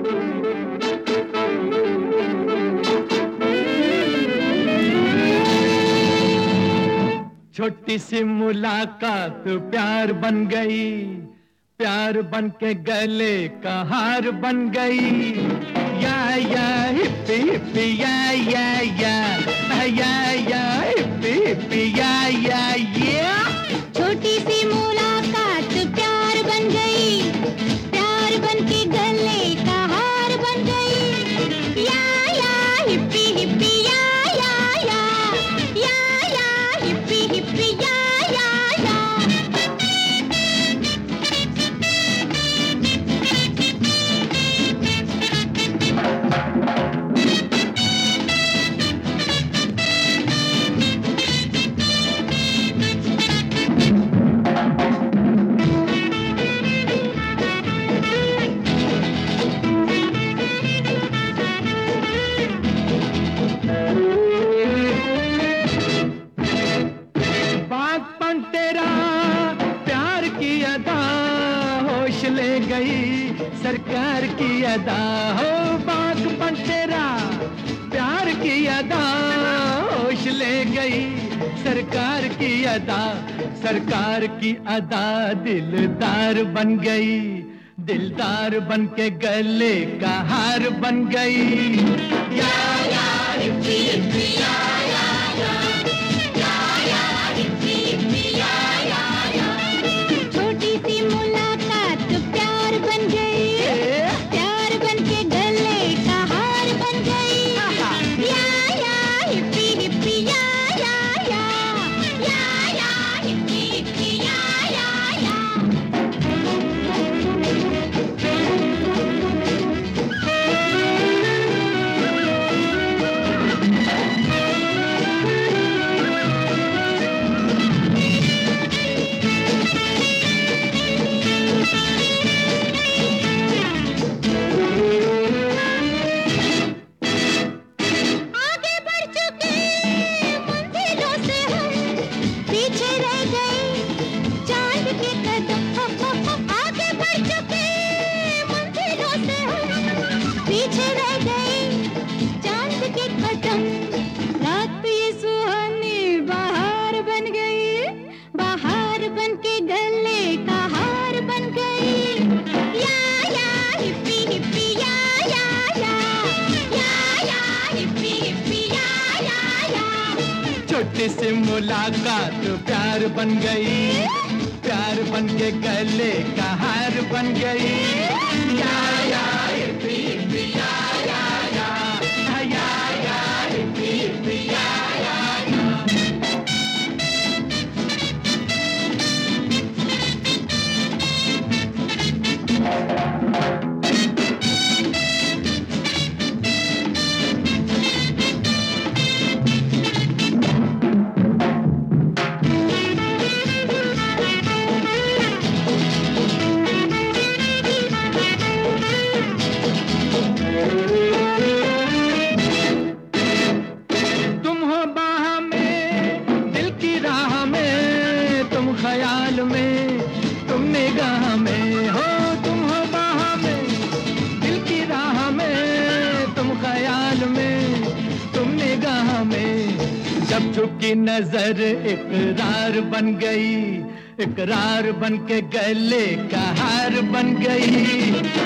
छोटी सी मुलाकात प्यार बन गई, प्यार बन के गले का हार बन गई। या हिप्पी हिप्पी या हिप्पी हिप्पी या। छोटी सी मुलाकात प्यार बन गई, प्यार बन के गले का हार बन गई। या हिप्पी हिप्पी या हिप्पी हिप्पी या। ले गई सरकार की अदा हो, बागपन तेरा प्यार की अदा होश ले गई सरकार की अदा। सरकार की अदा दिलदार बन गई, दिलदार बन के गले का हार बन गई। या हिप्पी हिप्पी या हिप्पी हिप्पी या। छोटी सी मुलाकात प्यार बन गई, प्यार बन के गले का हार बन गई। या हिप्पी हिप्पी या हिप्पी हिप्पी या। पीछे रह गए चांद के कदम, रात ये सुहानी बाहर बन गई, बाहर बन के गले का हार बन गई। या हिप्पी हिप्पी या हिप्पी हिप्पी या। छोटी सी मुलाकात प्यार बन गई, प्यार बन के गले का हार बन गई। या हिप्पी हिप्पी या हिप्पी हिप्पी या। ख्याल में तुम निगाह में हो, तुम हो बाह में दिल की राह में, तुम ख्याल में तुम निगाह में। जब झुकी नजर इकरार बन गई, इकरार बन के गले का हार बन गई।